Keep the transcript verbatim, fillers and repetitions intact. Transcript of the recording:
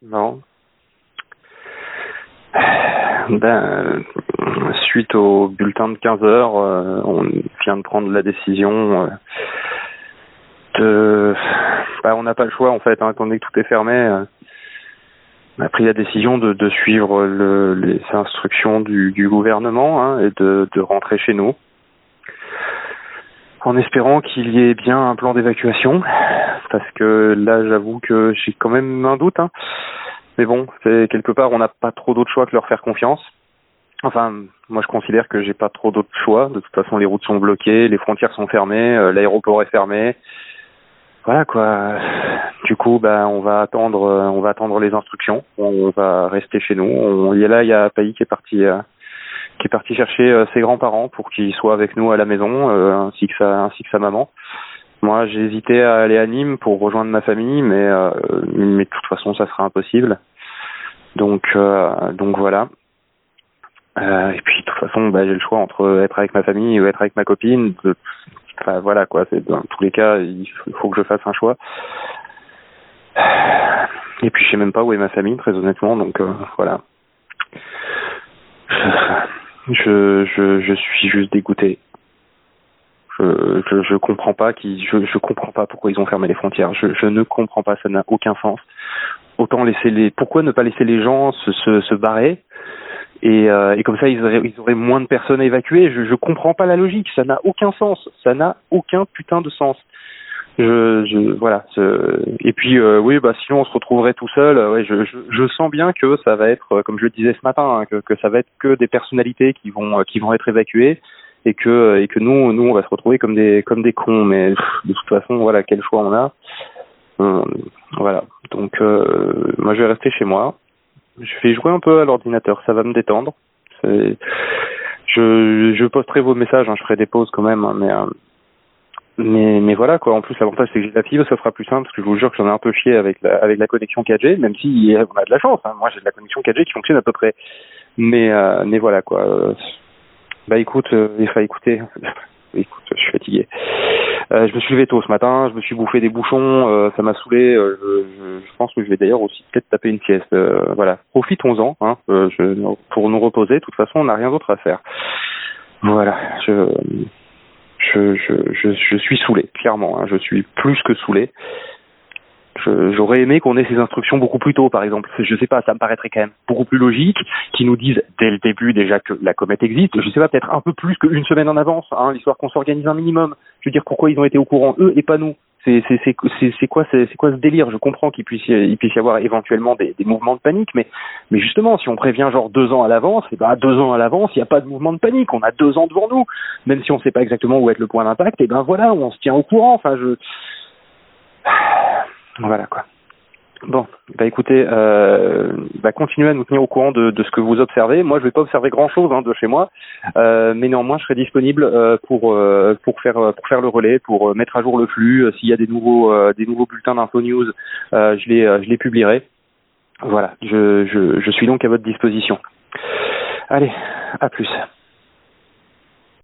Non. Ben, suite au bulletin de quinze heures, euh, on vient de prendre la décision euh, de... Ben, on n'a pas le choix en fait, hein, étant donné que tout est fermé. Euh, on a pris la décision de, de suivre le, les instructions du, du gouvernement hein, et de, de rentrer chez nous, en espérant qu'il y ait bien un plan d'évacuation, parce que là, j'avoue que j'ai quand même un doute. Hein. Mais bon, c'est quelque part, on n'a pas trop d'autre choix que leur faire confiance. Enfin, moi, je considère que j'ai pas trop d'autre choix. De toute façon, les routes sont bloquées, les frontières sont fermées, euh, l'aéroport est fermé. Voilà quoi. Du coup, bah, on va attendre, euh, on va attendre les instructions. On, on va rester chez nous. On, il y a là, il y a Paï qui est parti, euh, qui est parti chercher euh, ses grands-parents pour qu'ils soient avec nous à la maison, euh, ainsi que sa, ainsi que sa maman. Moi, j'ai hésité à aller à Nîmes pour rejoindre ma famille, mais euh, mais de toute façon, ça sera impossible. Donc euh, donc voilà. Euh, et puis de toute façon, bah, j'ai le choix entre être avec ma famille ou être avec ma copine. De, enfin voilà quoi. C'est dans tous les cas, il faut que je fasse un choix. Et puis je sais même pas où est ma famille, très honnêtement. Donc euh, voilà. Je je je suis juste dégoûté. Je, je, je comprends pas qui, je, je comprends pas pourquoi ils ont fermé les frontières. Je, je ne comprends pas, ça n'a aucun sens. Autant laisser les, pourquoi ne pas laisser les gens se, se, se barrer et, euh, et comme ça ils auraient, ils auraient moins de personnes à évacuer. Je, je comprends pas la logique, ça n'a aucun sens, ça n'a aucun putain de sens. Je, je voilà. Je, et puis euh, oui, bah sinon on se retrouverait tout seul. Ouais, je, je, je sens bien que ça va être, comme je le disais ce matin, hein, que, que ça va être que des personnalités qui vont, qui vont être évacuées. Et que et que nous nous on va se retrouver comme des comme des cons, mais pff, de toute façon voilà, quel choix on a. Euh, voilà, donc euh, moi je vais rester chez moi, je vais jouer un peu à l'ordinateur, ça va me détendre. C'est... je je posterai vos messages, hein, je ferai des pauses quand même, hein, mais euh, mais mais voilà quoi. En plus l'avantage c'est que j'ai la fibre, ça sera plus simple parce que je vous jure que j'en ai un peu chié avec la avec la connexion quatre G, même si on a de la chance, hein. Moi j'ai de la connexion quatre G qui fonctionne à peu près, mais euh, mais voilà quoi. Euh, Bah écoute, euh, enfin écoutez, écoute, je suis fatigué. Euh, je me suis levé tôt ce matin, je me suis bouffé des bouchons, euh, ça m'a saoulé. Euh, je, je pense que je vais d'ailleurs aussi peut-être taper une sieste. Euh, voilà, profitons-en, hein, euh, je, pour nous reposer. De toute façon, on n'a rien d'autre à faire. Voilà, je, je, je, je, je suis saoulé, clairement. Hein, je suis plus que saoulé. Je, j'aurais aimé qu'on ait ces instructions beaucoup plus tôt, par exemple. Je sais pas, ça me paraîtrait quand même beaucoup plus logique qu'ils nous disent dès le début déjà que la comète existe. Je sais pas, peut-être un peu plus qu'une semaine en avance, hein, l'histoire qu'on s'organise un minimum. Je veux dire, pourquoi ils ont été au courant eux et pas nous? C'est c'est c'est c'est, c'est quoi c'est, c'est quoi ce délire? Je comprends qu'il puisse y, il puisse y avoir éventuellement des, des mouvements de panique, mais mais justement, si on prévient genre deux ans à l'avance, et ben à deux ans à l'avance, il n'y a pas de mouvement de panique. On a deux ans devant nous, même si on ne sait pas exactement où est le point d'impact. Et ben voilà, on se tient au courant. Enfin, je voilà quoi. Bon, bah écoutez, euh, bah continuez à nous tenir au courant de, de ce que vous observez. Moi, je vais pas observer grand-chose hein, de chez moi, euh, mais néanmoins, je serai disponible euh, pour euh, pour faire pour faire le relais, pour euh, mettre à jour le flux. Euh, s'il y a des nouveaux euh, des nouveaux bulletins d'info news, euh, je les euh, je les publierai. Voilà, je, je je suis donc à votre disposition. Allez, à plus.